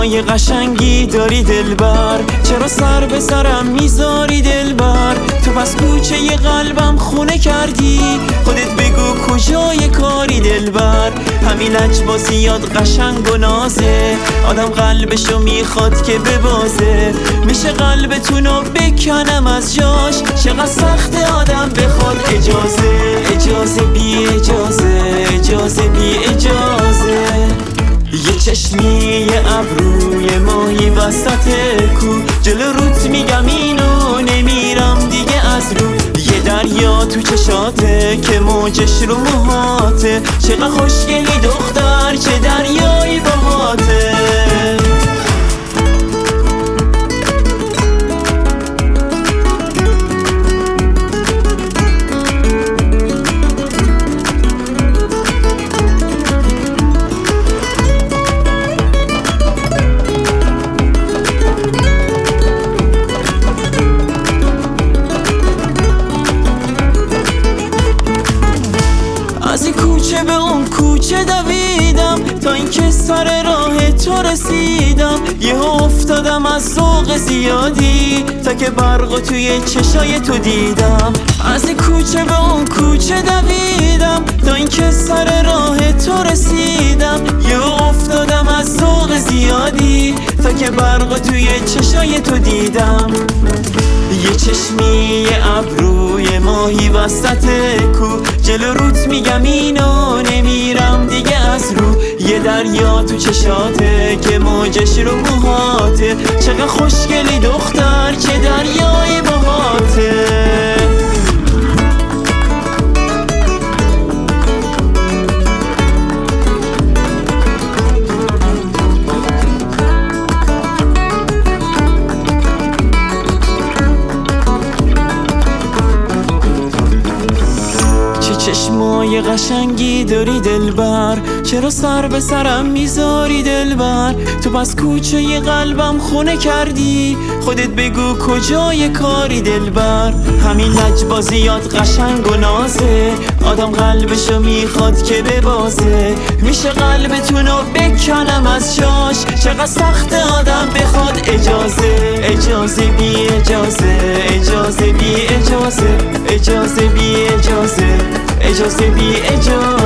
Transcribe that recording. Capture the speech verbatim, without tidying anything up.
چشمای قشنگی داری دلبر، چرا سر به سرم میذاری دلبر؟ تو پس کوچه ی قلبم خونه کردی، خودت بگو کجای کاری دلبر؟ همین لجبازیات قشنگ و نازه، آدم قلبشو میخواد که ببازه. میشه قلبتونو بکنم از جاش، چقدر سخت آدم بخواد اجازه. اجازه بی اجازه، اجازه بی اجازه. یه چشمی یه ابروی ماهی وسط کو، جلو روت میگم اینو نمیرم دیگه از رو. یه دریا تو چشاته که موجش رو موهاته، چقدر خوشگلی دختر چه دریایی باهاته. از این کوچه به اون کوچه دویدم، تا اینکه سر راه تو رسیدم. یهو افتادم از ذوق زیادی، تا که برق توی چشای تو دیدم. از این کوچه به اون کوچه دویدم، تا اینکه سر راه تو رسیدم. یهو افتادم از ذوق زیادی، تا که برق توی چشای تو دیدم. یه چشمی یه ابروی ماهی وسط کو، جلو روت میگم اینو نمیرم دیگه از رو. یه دریا تو چشاته که موجش رو موهاته، چقدر خوشگلی دختر چه دریای باهاته. چشمای قشنگی داری دلبر، چرا سر به سرم میذاری دلبر؟ تو پس کوچه ی قلبم خونه کردی، خودت بگو کجای کاری دلبر؟ همین لجبازیات قشنگ و نازه، آدم قلبشو میخواد که ببازه. میشه قلبتونو بکنم از جاش، چقدر سخت آدم بخواد اجازه. اجازه بی اجازه، اجازه بی اجازه، اجازه بی اجازه، اجازه بی اجازه.